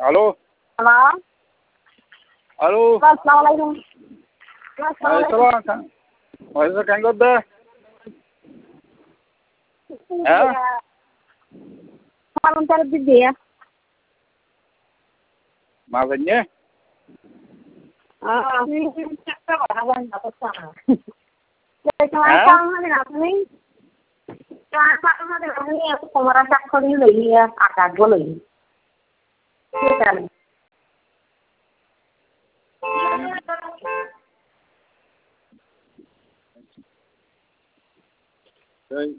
Alo. Halo. Alo. Assalamualaikum. Waalaikumsalam. Waalaikumsalam Kang Gode. Kalau mencari bibit ya. Maksudnya? Ini cakap orang tak pesan. Dari kelasang nanti nanti. Kelasang nanti nanti aku pemerasa kali lagi ya. Agak boleh. Bukan.